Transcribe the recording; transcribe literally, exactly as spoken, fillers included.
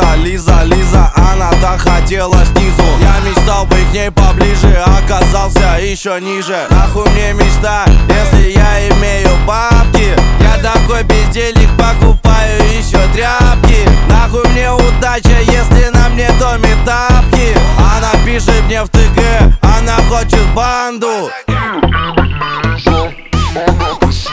Лиза, Лиза, Лиза, она так хотела снизу. Я мечтал быть к ней поближе, оказался еще ниже. Нахуй мне мечта, если я имею бабки. Я такой бездельник, покупаю еще тряпки. Нахуй мне удача, если на мне доме тапки. Она пишет мне в ТГ, она хочет банду.